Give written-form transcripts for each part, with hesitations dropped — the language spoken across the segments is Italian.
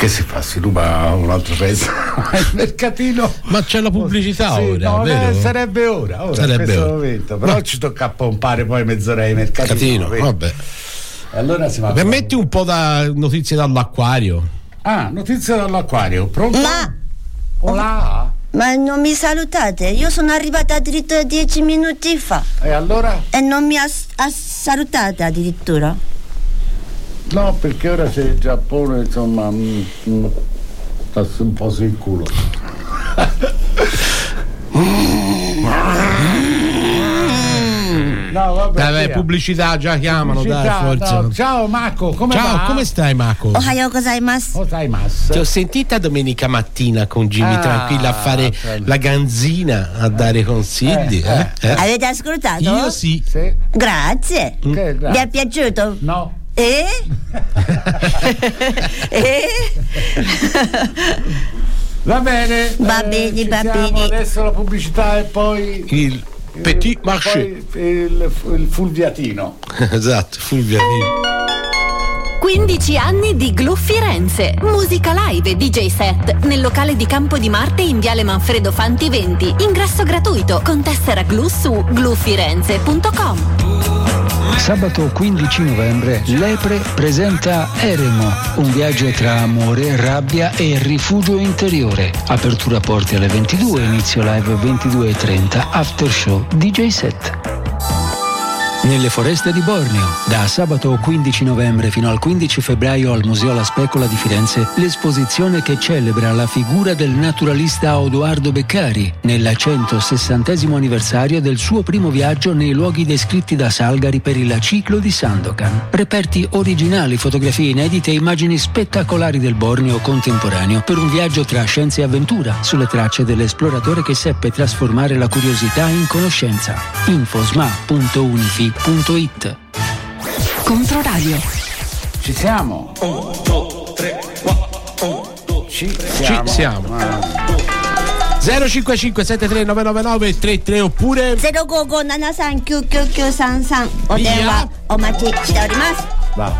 Che si fa? Si ruba un altro pezzo al mercatino? Ma c'è la pubblicità sì, ora, no, vero? Sarebbe ora in questo momento. Però ci tocca pompare poi mezz'ora di mercatino. Vabbè. Allora si va. Permetti un po' da notizie dall'acquario. Notizie dall'acquario. Pronto? Ma non mi salutate? Io sono arrivata addirittura 10 minuti fa. E allora? E non mi ha salutata addirittura. No, perché ora c'è il Giappone, insomma, sta un po' sul culo. No, vabbè. Dai, pubblicità, già chiamano, dai, forza. No. Ciao Marco, come va? Ciao, come stai Marco? Ohayou gozaimasu. Ti ho sentita domenica mattina con Jimmy tranquilla a fare la ganzina, a dare consigli. Avete ascoltato? Io sì. Grazie. Vi è piaciuto? No. Va bene. Va bene. Adesso la pubblicità e poi il Petit Marché. Il Fulviatino. Esatto, Fulviatino. 15 anni di Glu Firenze. Musica live e DJ set nel locale di Campo di Marte in Viale Manfredo Fanti 20. Ingresso gratuito con tessera Glu su glufirenze.com. Sabato 15 novembre Lepre presenta Eremo, un viaggio tra amore, rabbia e rifugio interiore. Apertura porte alle 22, inizio live 22:30, after show DJ set. Nelle foreste di Borneo, da sabato 15 novembre fino al 15 febbraio al Museo La Specola di Firenze, l'esposizione che celebra la figura del naturalista Odoardo Beccari nel 160° anniversario del suo primo viaggio nei luoghi descritti da Salgari per il ciclo di Sandokan. Reperti originali, fotografie inedite e immagini spettacolari del Borneo contemporaneo per un viaggio tra scienza e avventura sulle tracce dell'esploratore che seppe trasformare la curiosità in conoscenza. infosma.unifi.it. Controradio. Ci siamo? 1, 2, 3, 4. Ci siamo. 055 73 999 33 oppure 055 73 9933 お電話お待ちしております。 Va.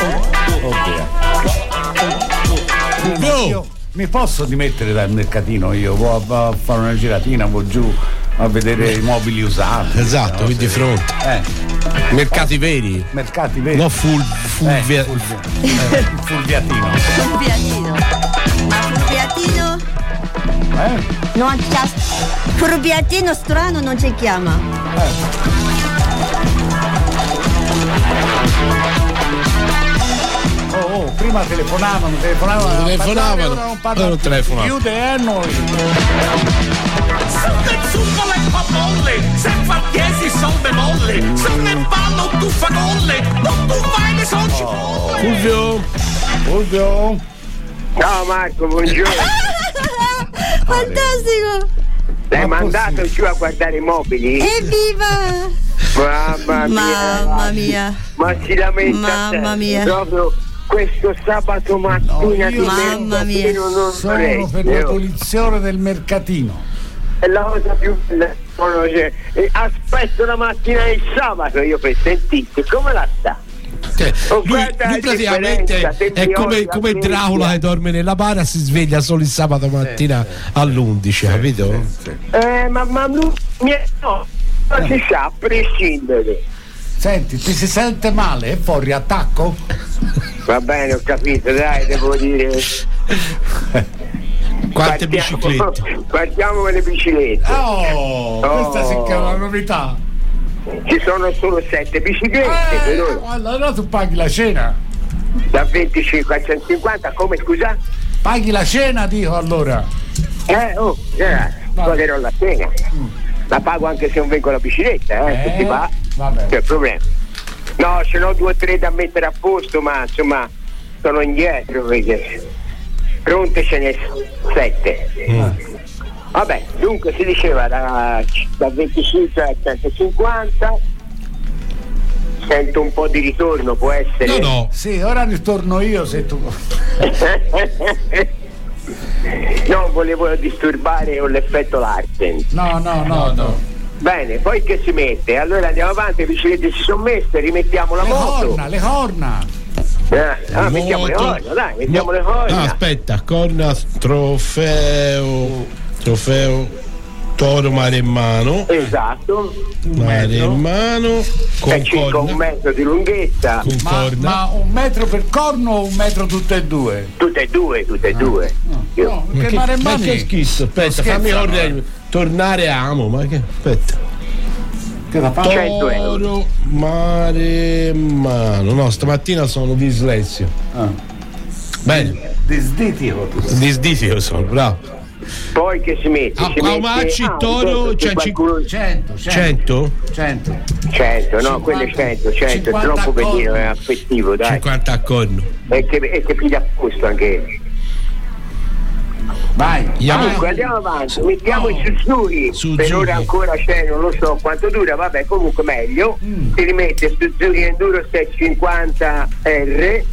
Io mi posso dimettere dal mercatino, io vado a fare una giratina, vado giù a vedere i mobili usati. Esatto, qui di fronte. Mercati veri. No, Fulviatino. Fulviatino. Ma Fulviatino? No, Fulviatino strano non ci chiama. Prima telefonavano, ora non telefonano. Chiude noi. Sono nel succo le papolle, se fa chiesi son bemolle, sono nel ballo tu fagolle, non tu vai ne son cipolle. Fulvio. Ciao Marco, buongiorno. Fantastico. L'hai mandato giù a guardare i mobili? Evviva! Mamma mia. Ma si lamenta. Mamma mia. Proprio questo sabato mattina di mamma mia. Non sono per l'abolizione del mercatino. È la cosa più bella. Aspetto la mattina del sabato io per sentirti come la sta. Lui praticamente è come Dracula che dorme nella bara, si sveglia solo il sabato mattina all'11, capito? Ma lui no, non si sa, a prescindere. Senti, ti si sente male? È fuori attacco? Va bene, ho capito, dai, devo dire. Quante biciclette? Partiamo con le biciclette. Questa sì che è una novità. Ci sono solo 7 biciclette. Allora tu paghi la cena. Da 25 a 150, come scusa? Paghi la cena, dico allora. Pagherò la cena. La pago anche se non vengo con la bicicletta, se ti va. Vabbè. C'è problema. No, ce n'ho 2 o 3 da mettere a posto, ma insomma sono indietro perché pronte ce ne 7. Vabbè, dunque si diceva da 25 a 150. Sento un po' di ritorno, può essere? No. Sì, ora ritorno io se tu. Non volevo disturbare con l'effetto Larsen. No. Bene, poi che si mette? Allora andiamo avanti, le biciclette si sono messe, rimettiamo la moto. Le corna. mettiamo le corna, dai, mettiamo le corna. Aspetta, corna, trofeo toro maremmano. Esatto. Maremmano con circa 1 metro di lunghezza. Con corna. Ma 1 metro per corno o 1 metro tutte e due? Tutte e due. No, che maremmani? Ma che schizzo, aspetta, fammi tornare amo, ma che aspetta. 100 euro. Toro maremmano. No, stamattina sono dislessio. Bene. Disditio sono, bravo. Poi che si mette? Toro, cioè 100. 100, no, quello è 100, è troppo pedino, è affettivo, dai. 50 a corno. E che piglia a posto anche. Vai. Comunque andiamo avanti, mettiamo i Suzuki. Per ora ancora c'è, non lo so quanto dura, vabbè, comunque meglio. Si rimette Suzuki Enduro 650R,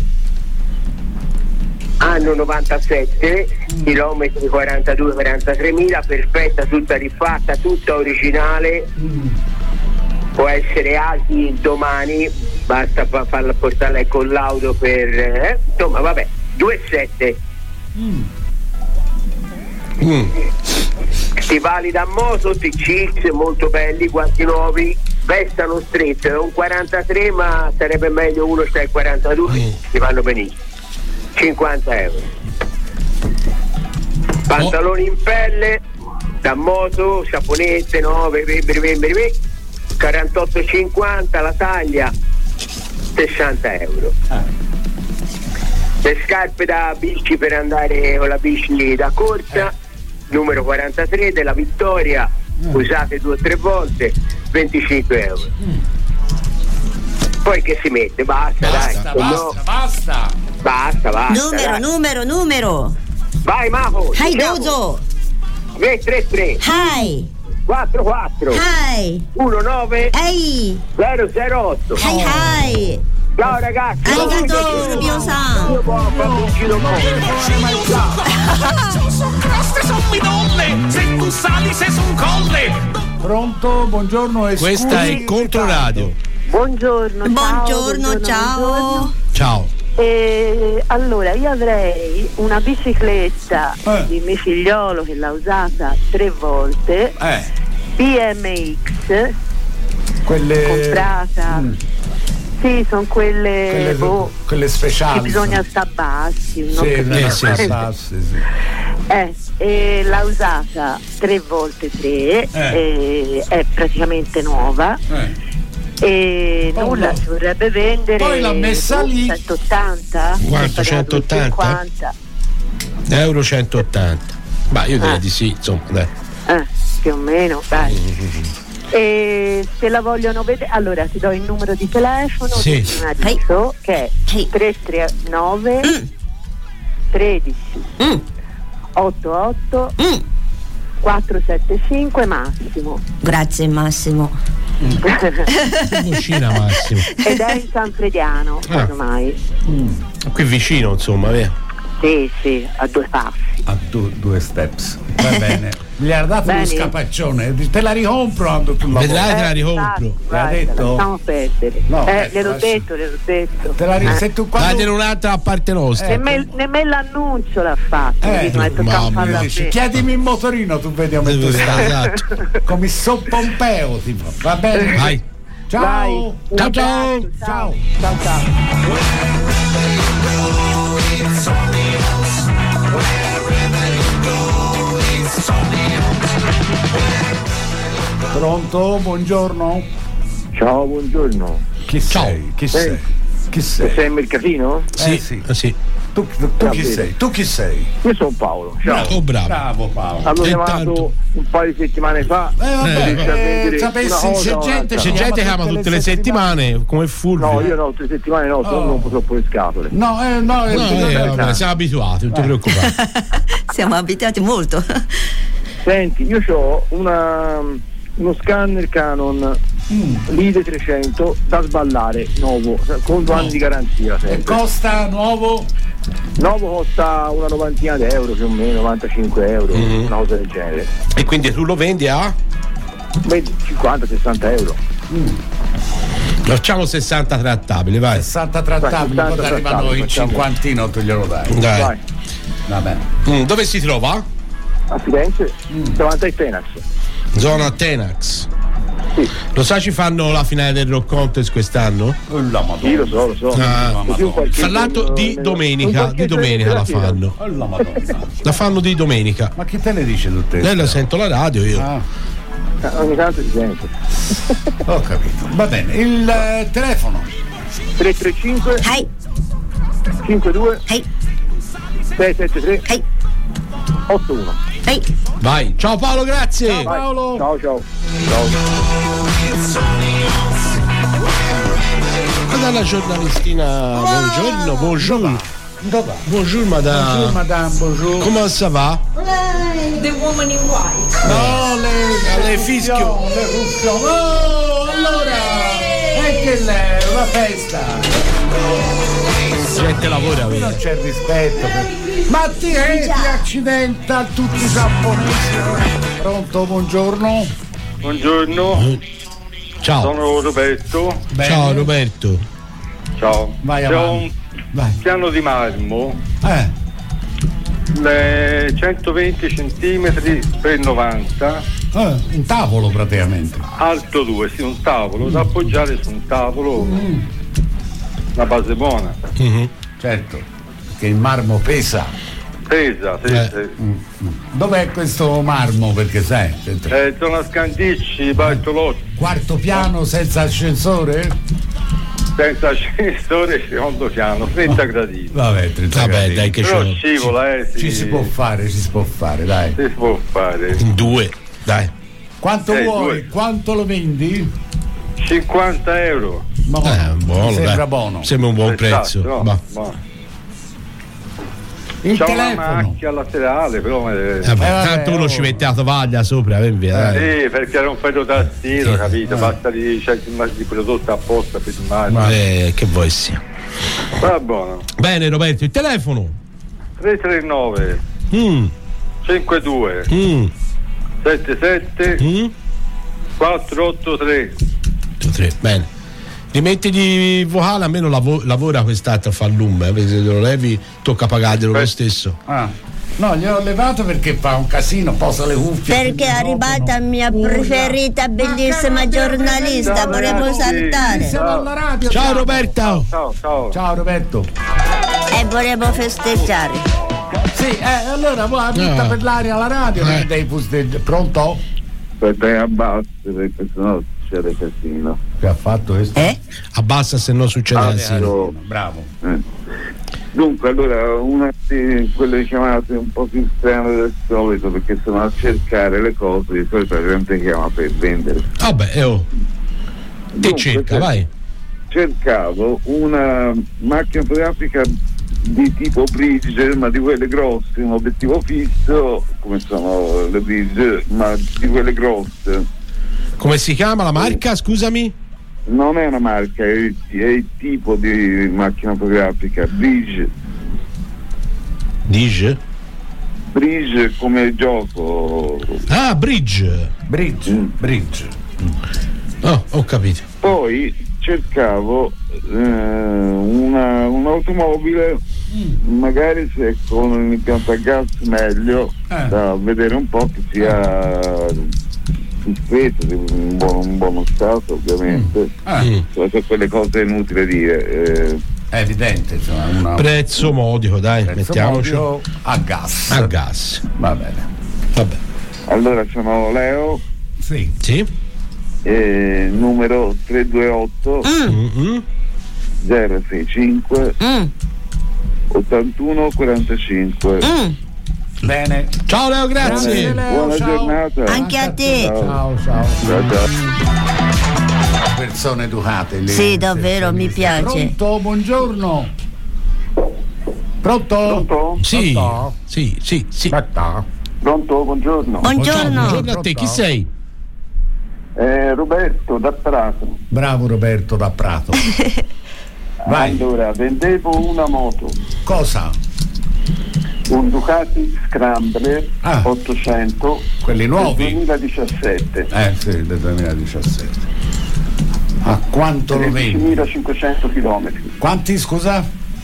anno 97, chilometri 42-43.000, perfetta, tutta rifatta, tutta originale. Può essere Asi domani, basta farla portare con l'auto per insomma, vabbè, 2,7. Stivali da moto TCX molto belli, guanti nuovi, vestano strette, è un 43 ma sarebbe meglio uno 42, ti vanno benissimo. 50 euro. Pantaloni in pelle da moto, saponette, no, 48,50 la taglia, 60 euro. Le scarpe da bici per andare con la bici da corsa, numero 43 della Vittoria, usate 2 o 3 volte, 25 euro. Poi che si mette? Basta. Numero. Vai Maho. Hai dozo. 333. Hai. 44. Hai. 19. Hai. 008. Hai. Ciao ragazzi. Arigato, Rubio-san. Io buon cappuccino. Sono croste, sono midolle. Se tu sali, sei su un colle. Pronto, buongiorno. Questa è Controradio. Buongiorno, ciao. Ciao. Allora, io avrei una bicicletta di mio figliolo che l'ha usata 3 volte, BMX, quelle comprata. Sì, sono quelle speciali. Che bisogna sta bassi. E l'ha usata 3 volte 3, è praticamente nuova. E nulla, si vorrebbe vendere. Poi l'ha messa lì 180. Quanto? 180 euro? 180. Ma io direi di sì, insomma, dai. Più o meno, dai. E se la vogliono vedere, allora ti do il numero di telefono di Adesso, che è 339 13 88 475 Massimo. Grazie Massimo. Vicina Massimo. Ed è in San Frediano ormai. Qui vicino, insomma, vero? Sì, a 2 passi. A 2 steps. Va bene. Gli ha dato uno scapaccione. Te la ricompro quando tu la vedrai, te la ricompro. L'ha detto? Lasciamo perdere. No, gliel'ho detto. Te la se tu quando... Datene un'altra a parte nostra. Nemmeno l'annuncio l'ha fatto. Chiedimi il motorino, tu vedi come tu stai. Esatto. Come so Pompeo, tipo. Va bene? Vai. Ciao. Ciao. Pronto? Buongiorno. Ciao, buongiorno. Chi sei? Chi sei? Sei il mercatino? Sì. Tu chi sei? Tu chi sei? Io sono Paolo. Ciao. Bravo Paolo. Avevo chiamato un paio di settimane fa. Sapessi, c'è gente che chiama tutte le settimane come Fulvio. No, io no, tutte le settimane no, sono un po' troppo le scatole. Siamo abituati, non ti preoccupare. Siamo abituati molto. Senti, io ho uno scanner Canon Lide 300 da sballare, nuovo, con 2 anni di garanzia. E costa nuovo? Nuovo costa una 90 di euro più o meno, 95 euro, una cosa del genere. E quindi tu lo vendi a? 50-60 euro. Facciamo 60 trattabili, vai. 60 trattabili, poi arrivano il cinquantino, tu glielo dai. Dai. Va bene. Dove si trova? A Firenze, davanti ai Tenax. Zona Tenax. Sì. Lo sai, ci fanno la finale del Rock Contest quest'anno? Sì, lo so. Parlato di domenica la fanno. La fanno di domenica. Ma che te ne dice tutte? Lei la sento la radio, io. Ogni tanto si sente. Ho capito. Va bene. Il telefono 335 52 673 81. Vai. Ciao Paolo, grazie. Ciao Paolo. Ciao. Guarda la giornalistina. Buongiorno. Bonjour madame. Bonjour. Come ça va? The woman in white. No, le fischio. Le ruffio. Oh, allora. È che lei, una festa. Gente lavora, vero? Non c'è rispetto ma ti accidenta tutti i giapponesi. Pronto, buongiorno. Ciao. Sono Roberto. Bene. Ciao Roberto. Ciao. Vai C'è avanti. un piano di marmo. 120 centimetri per 90. Un tavolo praticamente. Alto 2, sì, un tavolo. Da appoggiare su un tavolo. Una base buona. Certo, che il marmo pesa. Pesa, sì. Dov'è questo marmo? Perché sai? Zona Scandicci, Bartolotti. Quarto piano senza ascensore? Senza ascensore, secondo piano, 30 gradini. Vabbè, 30 gradini. Dai, che però scivola, sì. Ci si può fare, dai. Si può fare. In 2, dai. Quanto vuoi? 2. Quanto lo vendi? 50 euro. Ma buono, sembra dai. buono. Sembra un buon prezzo. No. Il c'è telefono. una macchia laterale, però tanto uno ci mette la tovaglia sopra, via. Sì, perché era un ferro tastiero, capito? Basta di prodotto apposta per il mare. Che vuoi sia. Va buono. Bene Roberto, il telefono 339 52 77 483. Bene. Rimetti di vocale, almeno lavora quest'altro a far lume, perché se lo levi tocca pagarglielo lo stesso. No, gliel'ho levato perché fa un casino, posa le cuffie. Perché è arrivata la mia preferita, bellissima giornalista, volevo saltare. Siamo alla radio. Ciao Roberto. Ciao Roberto. E volevo festeggiare. Sì, allora vuoi butta per l'aria alla radio, dei fusteggi. Pronto? Aspetta, abbassa perché sennò succede casino. Che ha fatto questo? Abbassa se no succede casino. Bravo. Dunque, allora, una di quelle chiamate un po' più strane del solito, perché sono a cercare le cose, di solito la gente chiama per vendere. Vabbè, che cerca, vai. Cercavo una macchina fotografica di tipo bridge, ma di quelle grosse, un obiettivo fisso, come sono le bridge, ma di quelle grosse. Come si chiama la marca, scusami? Non è una marca, è il tipo di macchina fotografica, bridge. Bridge come gioco. Bridge. Oh, ho capito. Poi cercavo un'automobile, magari se con un impianto a gas meglio, da vedere un po' che sia discreto, in buono stato ovviamente. Sono quelle cose inutili dire. È evidente, insomma, prezzo modico, dai, mettiamoci a gas. Va bene. Vabbè. Allora sono Leo. Sì. Numero 328 065 81 45. Bene. Ciao Leo, grazie. Buona giornata. Anche a te. Ciao. Persone educate lì. Sì, davvero mi piace. Pronto, buongiorno. Pronto? Sì. Pronto, buongiorno. Buongiorno a te, chi sei? Roberto da Prato. Bravo Roberto da Prato. Vai. Allora, vendevo una moto. Cosa? Un Ducati Scrambler 800. Quelli nuovi? Del 2017. Sì, del 2017. A quanto lo vendi? 13.500 km. Quanti, scusa?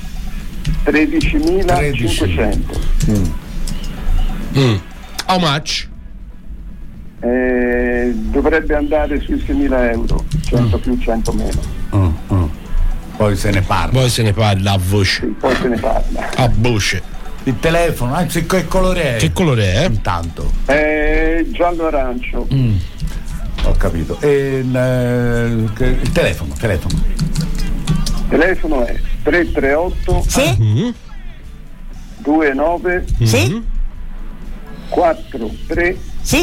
13.500. How much? Dovrebbe andare sui 6.000 euro, 100 più, 100 meno. Poi se ne parla. Poi se ne parla a voce. Sì, poi se ne parla. A voce. Il telefono, anzi, che colore è? Che colore è? Intanto. Giallo arancio. Ho capito. E il telefono. Il telefono è 338 29 43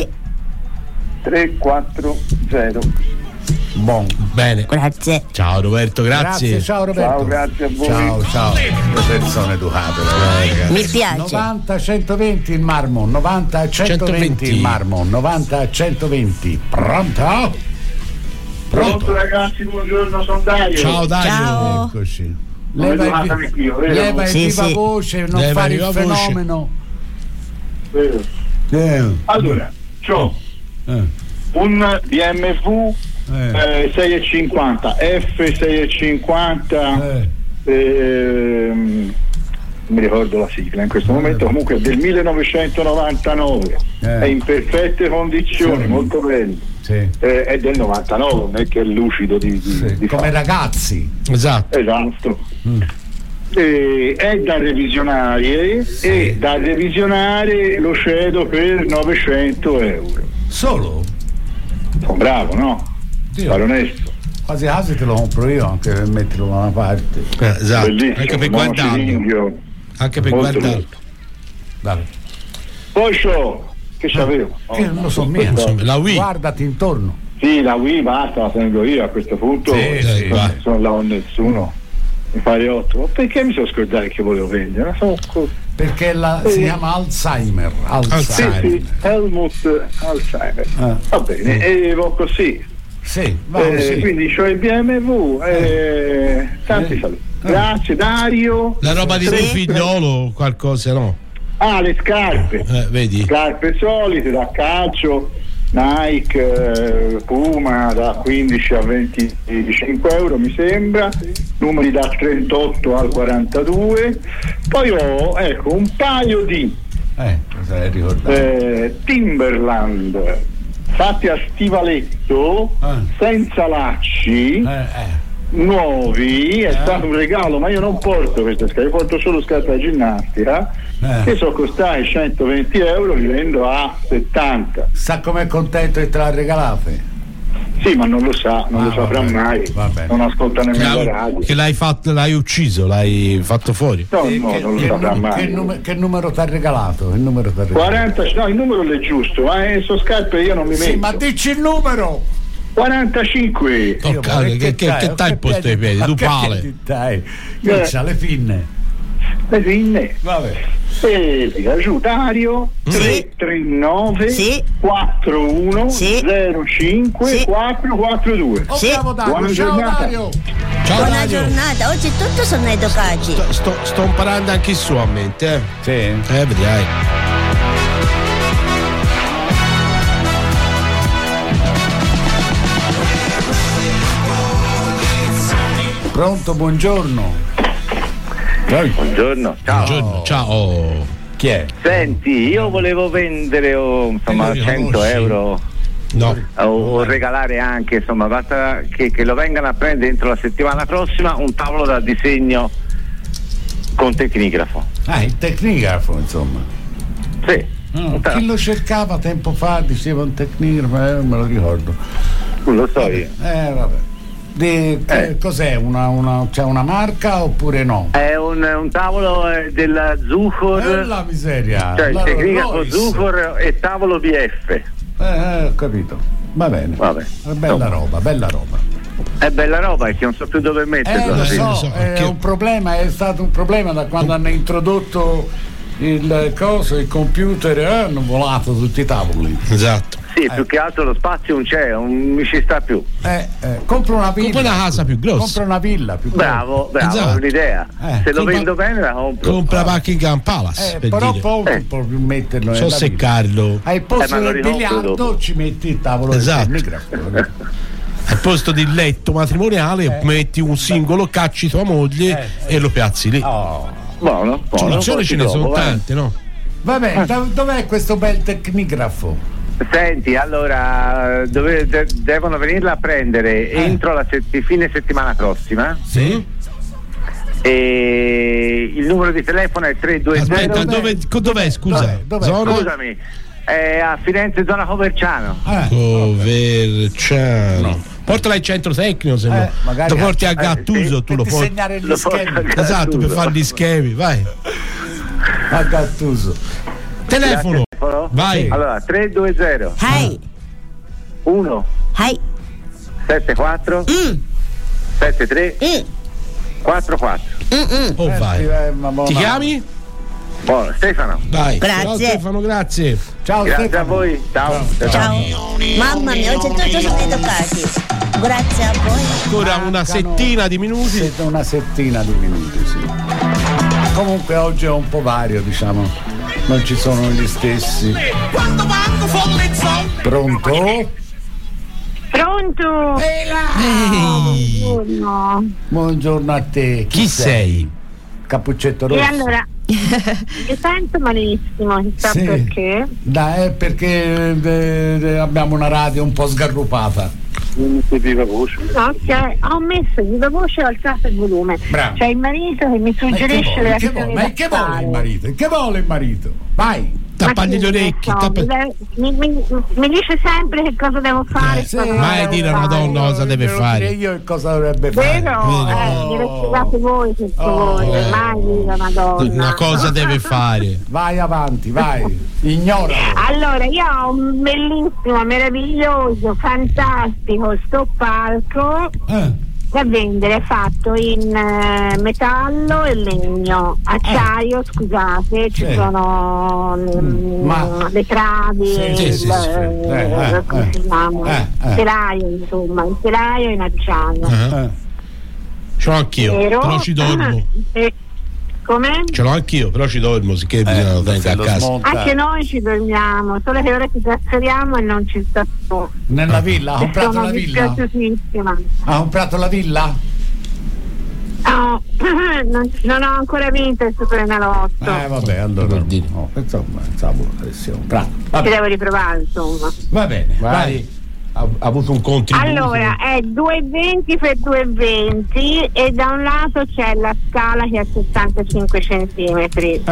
340. Buon. Bene. Grazie. Ciao Roberto, grazie. Ciao Roberto. Ciao, grazie a voi. Ciao. Le persone educate. Mi piace. 90 120 il Marmon, 90 120 il Marmon, 90 120. Pronto? Pronto ragazzi, buongiorno, sono Dario. Ciao Dario. Ciao. Eccoci. Leva in viva voce, non Leva fare in il viva voce. fenomeno. Allora, c'ho un BMW 650 F650 non mi ricordo la sigla in questo momento, comunque è del 1999, è in perfette condizioni, molto bello. È del 99, non è che è lucido di come fare. Ragazzi. Esatto. È da revisionarie e da revisionare lo cedo per 900 euro. Solo? Sono bravo, no? Sono onesto. Quasi te lo compro io anche per metterlo da una parte. Esatto. Bellissimo, Anche per guardarlo. Anche per guardarlo. Poi che c'avevo? Non lo so mia. La Wii. Guardati intorno. Sì, la Wii basta, la tengo io a questo punto. Sono là con nessuno. Mi pare ottimo. Perché mi sono scordato che volevo vendere? Perché si chiama Alzheimer. Sì, Helmut Alzheimer. Va bene, e va così. Sì, quindi c'ho il BMW. Tanti saluti. Grazie Dario. La roba di tuo figliolo, qualcosa, no? Le scarpe. Vedi? Scarpe solite da calcio, Nike, Puma da 15 a 25 euro mi sembra, numeri da 38 al 42. Poi ho un paio di Timberland fatti a stivaletto, senza lacci, nuovi. È stato un regalo, ma io non porto queste scarpe, io porto solo scarpe da ginnastica che sono costate 120 euro, li vendo a 70. Sa com'è contento che te l'ha regalate? Sì, ma non lo sa, non lo saprà mai, non ascolta nemmeno la radio. Che l'hai ucciso, l'hai fatto fuori? No, non lo saprà mai. Che numero ti ha regalato? 40, no, il numero è giusto, ma sono scarpe io non mi metto. Sì, ma dici il numero! 45. Che typo stai piedi? Tu pale. Io c'ha le pinne. Le pinne. Vabbè. E tira giù Dario 339 41 05 442. Bravo Dario. Ciao Dario. Buona giornata, oggi tutto sono educati. Sto imparando anche il suo a mente. Sì. Vedrai. Pronto, buongiorno. Buongiorno, ciao. Buongiorno, ciao. Chi è? Senti, io volevo vendere 100 euro. No. O regalare anche, insomma, basta che lo vengano a prendere dentro la settimana prossima un tavolo da disegno con tecnigrafo. Il tecnigrafo, insomma. Sì. Chi lo cercava tempo fa, diceva un tecnigrafo, non me lo ricordo. Non lo so io. Vabbè. Cos'è? C'è una marca oppure no? È un tavolo della Zucor. La miseria. Cioè il tecnigrafo Zucor e tavolo BF. Ho capito. Va bene. Bella roba. È bella roba, è che non so più dove metterlo. Lo so, è un problema, è stato un problema da quando hanno introdotto il computer e hanno volato tutti i tavoli. Esatto. Sì, più che altro lo spazio non c'è, non mi ci sta più. Compra una villa. Compra una casa più grossa. Compra una villa più grossa. Bravo, esatto. È un'idea. Se lo vendo bene la compro. Compra Buckingham Palace. Però poi non può più metterlo. So seccarlo. Al posto del biliardo ci metti il tavolo del tecnigrafo. al posto del letto matrimoniale metti un singolo, cacci tua moglie e lo piazzi lì. Buono. Soluzioni ce ne sono tante, no? Vabbè, dov'è questo bel tecnigrafo? Senti, allora devono venirla a prendere entro la fine settimana prossima. Sì. E il numero di telefono è 320. Aspetta, dov'è? Scusa. Zona? Scusami, è a Firenze, zona Coverciano. Coverciano. Portala al centro tecnico, se no. Lo porti a Gattuso, tu lo porti. Segnare gli schemi. Esatto, per fare gli schemi, vai. A Gattuso. Telefono. Vai. Allora, 320 1 74 73 44. Vai. Ti chiami? Buono, Stefano. Vai. Grazie. Ciao Stefano, grazie. Ciao Grazie Stefano. a voi. Ciao. Mamma mia, oggi sono educati. Grazie a voi. Ancora una settina di minuti. Sì. Comunque oggi è un po' vario, diciamo. Non ci sono gli stessi. Pronto? Pronto? Ehi. Buongiorno a te. Chi sei? Cappuccetto rosso. E allora, mi sento malissimo, chissà perché. Perché abbiamo una radio un po' sgarrupata. Viva voce. Ok, ho messo viva voce e ho alzato il volume. Bravo. C'è il marito che mi suggerisce le azioni da che vuole fare. il marito? Che vuole il marito? Vai. Tappagli gli orecchi. Mi dice sempre che cosa devo fare. Mai dire a una donna cosa deve fare. Io cosa dovrebbe fare. Vero? Me lo spiegate voi per favore. Mai dire a una donna. Una cosa deve fare. Vai avanti, vai. Ignora. Allora, io ho un bellissimo, meraviglioso, fantastico sto palco da vendere, fatto in metallo e legno, acciaio, scusate, ci sono le travi, come si chiama? Il telaio, insomma, il telaio in acciaio. Ce l'ho anch'io, però ci dormo. Come? Ce l'ho anch'io, però ci dormo, sicché bisogna tenere a casa. Anche noi ci dormiamo, solo che ora ci trasferiamo e non ci sta più. Nella villa? Ha comprato la villa? Ha comprato la villa? No, non ho ancora vinto il Superenalotto. Vabbè, allora insomma, ci devo riprovare, insomma. Va bene, vai. Ha avuto un contributo. Allora è 2,20 per 2,20 e da un lato c'è la scala che è a 75 centimetri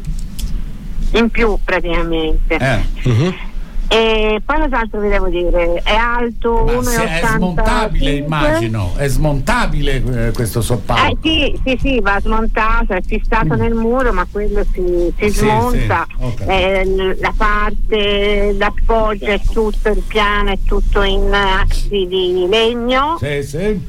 in più praticamente. E poi cos'altro vi devo dire? È alto 1,80. È smontabile, immagino. È smontabile questo soppalco. Sì, va smontato, è fissato nel muro, ma quello si smonta. Okay. La parte d'appoggio è tutto, il piano è tutto in assi di legno. Sì.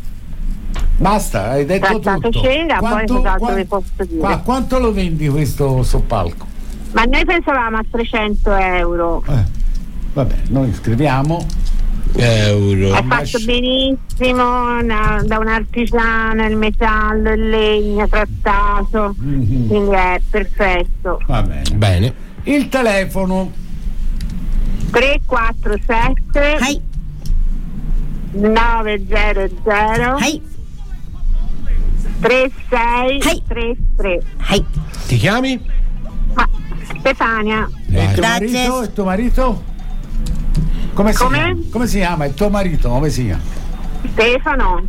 Basta, hai detto tutto. Cera, poi cos'altro vi posso dire? Quanto lo vendi questo soppalco? Ma noi pensavamo a 300 euro. Vabbè, noi scriviamo euro. È fatto benissimo da un artigiano, il metallo, il legno trattato, quindi è perfetto. Va bene. Il telefono 347 900 3633. Ti chiami? Stefania. E tuo marito? Come si chiama? Il tuo marito come si chiama? Stefano.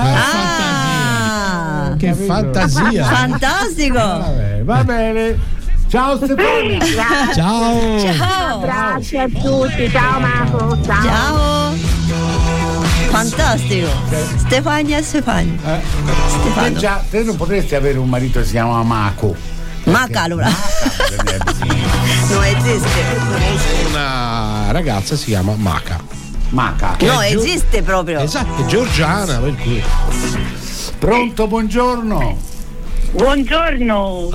Che fantasia. Fantastico. Va bene. Ciao Stefania. Ciao. Grazie a tutti. Ciao Marco. Ciao. Fantastico. Stefania. Stefano. Te non potresti avere un marito che si chiama Maco. Maca allora. Non esiste. Una ragazza si chiama Maca. No, esiste proprio. Esatto, è georgiana, per cui. Pronto, buongiorno. Buongiorno.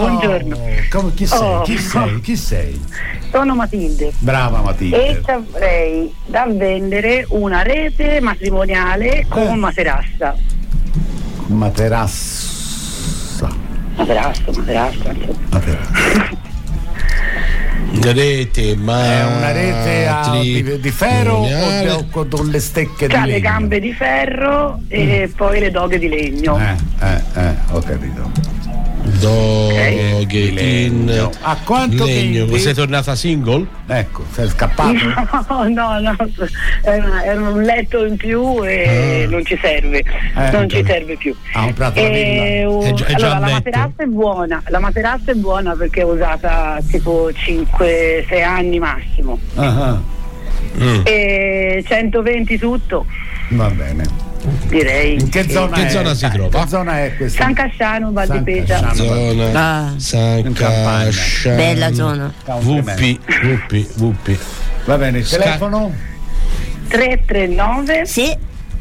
Chi sei? Sono Matilde. Brava Matilde. E avrei da vendere una rete matrimoniale con materassa. Rete, ma è una rete di ferro o con le stecche di legno? Le gambe di ferro e poi le doghe di legno. Ho capito. Doghe in a quanto legno. Sei tornata single? Ecco, sei scappato? No, era un letto in più e non ci serve, ci serve più. Allora, la materassa è buona perché è usata tipo 5-6 anni massimo. E 120 tutto. Va bene. Direi. In che zona si trova? Che zona è questa? San Casciano, Val di Pecia. San Casciano. Bella zona. Vuppi. Va bene, il telefono? 339 sì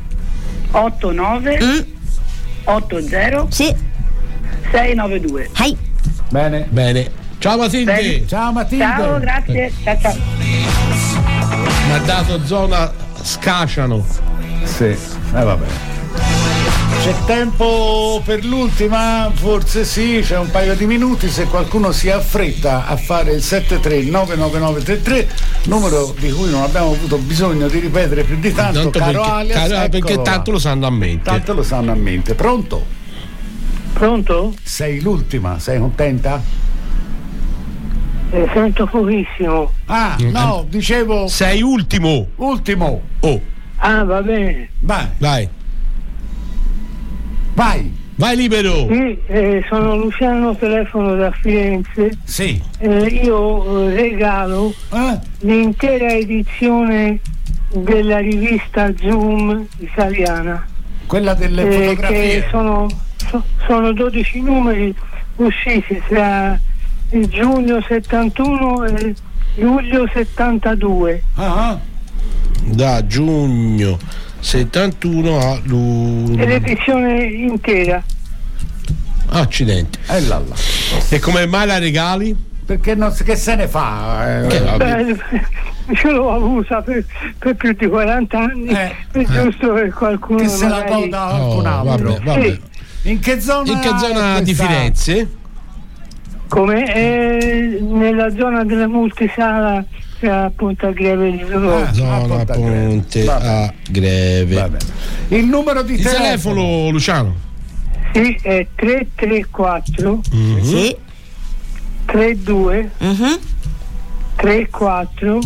89 80 sì 692. Bene. Ciao Matilde. Ciao Matilde. Ciao, grazie. Ciao. Mi ha dato zona Scasciano. Sì, vabbè. C'è tempo per l'ultima? Forse sì, c'è un paio di minuti. Se qualcuno si affretta a fare il 7399933, numero di cui non abbiamo avuto bisogno di ripetere più di tanto, caro alias, perché tanto lo sanno a mente. Pronto? Pronto? Sei l'ultima, sei contenta? Sento pochissimo. No, dicevo. Sei ultimo. Oh. Va bene. Vai libero. Sì, sono Luciano, telefono da Firenze. Sì. Io regalo l'intera edizione della rivista Zoom italiana. Quella delle fotografie. Che sono 12 numeri usciti tra il giugno 71 e luglio 72. Da giugno 71 a luglio. È l'edizione intera. Accidenti. E come mai la regali? Perché che se ne fa? Ce l'ho avuta per più di 40 anni. È giusto che qualcuno che se la goda qualcun altro. Vabbè. Sì. In che zona di Firenze? Come? Nella zona della multisala a Ponte a Greve di Roma. Zona Ponte a Greve. Il numero di telefono, Luciano? Sì, è 334 sì 32 34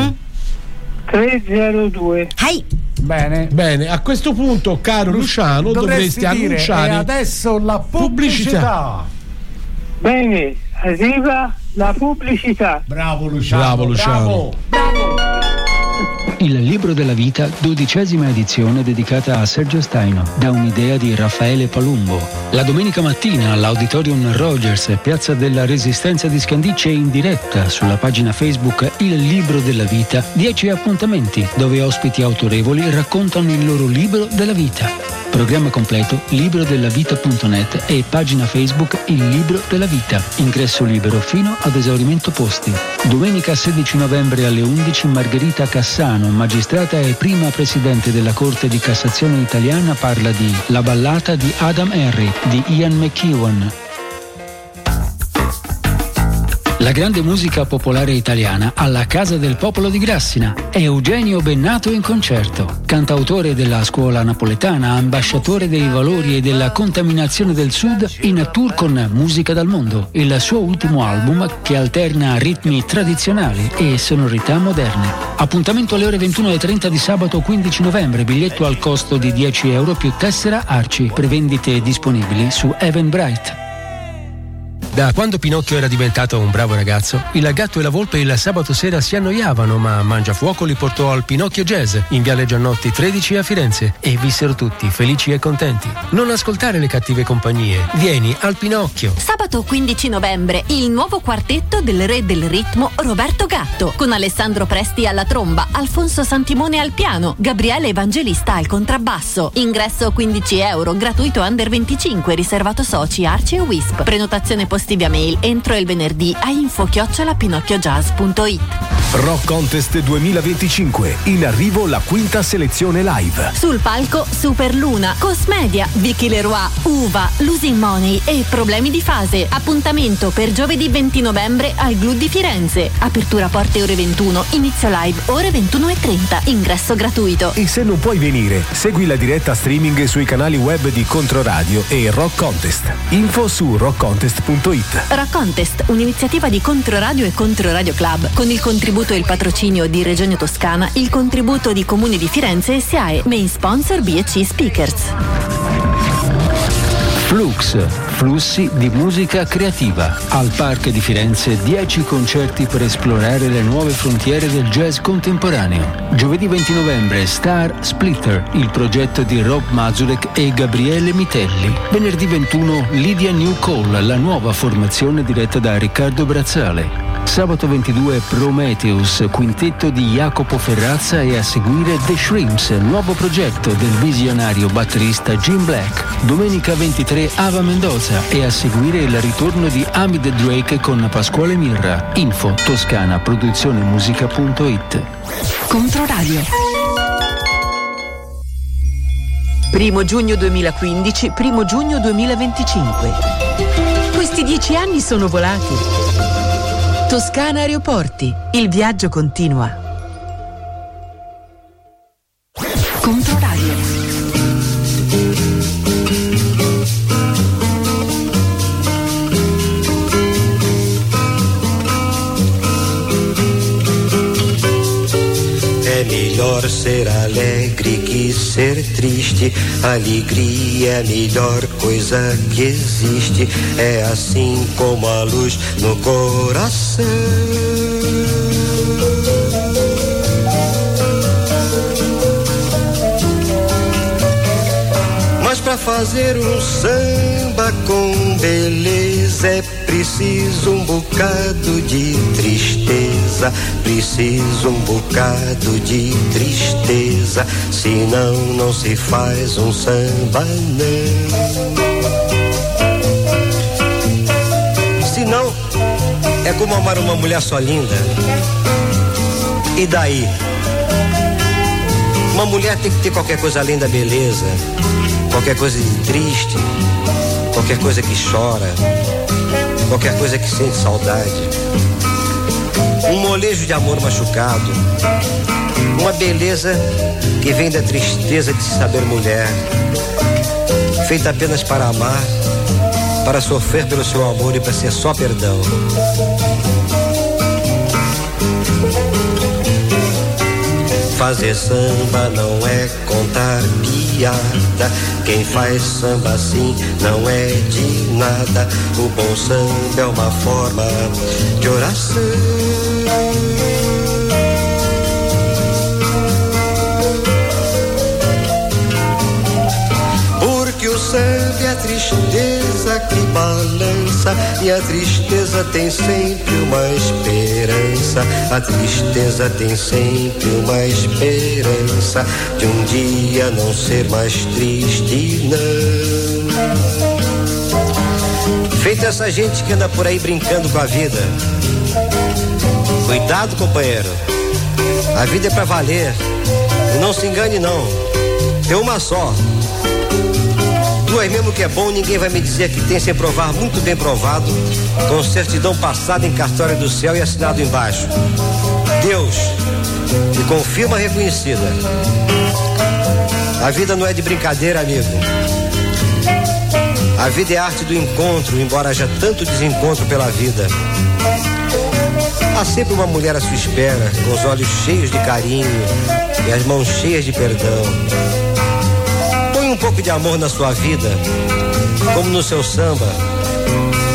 302. Bene, a questo punto, caro Luciano, dovresti annunciare. E adesso la pubblicità. Bene, arriva la pubblicità. Bravo Luciano. Il libro della vita, 12ª edizione dedicata a Sergio Staino, da un'idea di Raffaele Palumbo. La domenica mattina all'Auditorium Rogers, Piazza della Resistenza di Scandicci, in diretta sulla pagina Facebook Il libro della vita, 10 appuntamenti dove ospiti autorevoli raccontano il loro libro della vita. Programma completo librodellavita.net e pagina Facebook Il libro della vita. Ingresso libero fino ad esaurimento posti. Domenica 16 novembre alle 11 Margherita Cassano, magistrata e prima presidente della Corte di Cassazione italiana, parla di La ballata di Adam Henry di Ian McEwan. La grande musica popolare italiana alla Casa del Popolo di Grassina. Eugenio Bennato in concerto. Cantautore della scuola napoletana, ambasciatore dei valori e della contaminazione del Sud, in tour con Musica dal Mondo, il suo ultimo album che alterna ritmi tradizionali e sonorità moderne. Appuntamento alle ore 21:30 di sabato 15 novembre, biglietto al costo di €10 più tessera Arci. Prevendite disponibili su Eventbrite. Da quando Pinocchio era diventato un bravo ragazzo, il gatto e la volpe il sabato sera si annoiavano, ma Mangiafuoco li portò al Pinocchio Jazz in Viale Giannotti 13 a Firenze e vissero tutti felici e contenti. Non ascoltare le cattive compagnie, vieni al Pinocchio. Sabato 15 novembre, il nuovo quartetto del re del ritmo Roberto Gatto, con Alessandro Presti alla tromba, Alfonso Santimone al piano, Gabriele Evangelista al contrabbasso. Ingresso €15, gratuito under 25, riservato soci, Arci e Wisp. Prenotazione possibile posti via mail entro il venerdì a info@pinocchiojazz.it. Rock Contest 2025. In arrivo la quinta selezione live. Sul palco Super Luna, Cosmedia, Vicky Leroy, Uva, Losing Money e Problemi di fase. Appuntamento per giovedì 20 novembre al Glu di Firenze. Apertura porte ore 21, inizio live ore 21:30. Ingresso gratuito. E se non puoi venire, segui la diretta streaming sui canali web di Controradio e Rock Contest. Info su rockcontest.it. Rock Contest, un'iniziativa di Controradio e Controradio Club, con il contributo e il patrocinio di Regione Toscana, il contributo di Comune di Firenze e SIAE, main sponsor B&C Speakers. Flux, flussi di musica creativa. Al Park di Firenze 10 concerti per esplorare le nuove frontiere del jazz contemporaneo. Giovedì 20 novembre Star Splitter, il progetto di Rob Mazurek e Gabriele Mitelli. Venerdì 21 Lydia New Call, la nuova formazione diretta da Riccardo Brazzale. Sabato 22 Prometheus, quintetto di Jacopo Ferrazza, e a seguire The Shrimps, nuovo progetto del visionario batterista Jim Black. Domenica 23 Ava Mendoza, e a seguire il ritorno di Amid Drake con Pasquale Mirra. Info toscanaproduzionemusica.it. Controradio. 1 giugno 2015, 1 giugno 2025. Questi 10 anni sono volati. Toscana Aeroporti, il viaggio continua. Controradio. É melhor ser alegre que ser triste. Alegria é a melhor coisa que existe. É assim como a luz no coração. Mas pra fazer um samba com beleza é preciso um bocado de tristeza, preciso um bocado de tristeza, senão não se faz um samba não. Senão é como amar uma mulher só linda. E daí? Uma mulher tem que ter qualquer coisa além da beleza, qualquer coisa de triste, qualquer coisa que chora, qualquer coisa que sente saudade, um molejo de amor machucado, uma beleza que vem da tristeza de se saber mulher, feita apenas para amar, para sofrer pelo seu amor e para ser só perdão. Fazer samba não é contar piada. Quem faz samba assim não é de nada. O bom samba é uma forma de oração. Porque o samba é a tristeza que balança, e a tristeza tem sempre uma esperança. A tristeza tem sempre uma esperança de um dia não ser mais triste, não. Feita essa gente que anda por aí brincando com a vida. Cuidado, companheiro. A vida é pra valer. E não se engane, não. Tem uma só. Duas mesmo que é bom, ninguém vai me dizer que tem sem provar, muito bem provado, com certidão passada em cartório do céu e assinado embaixo. Deus, e com firma reconhecida. A vida não é de brincadeira, amigo. A vida é a arte do encontro, embora haja tanto desencontro pela vida. Há sempre uma mulher à sua espera, com os olhos cheios de carinho e as mãos cheias de perdão. Põe um pouco de amor na sua vida, como no seu samba,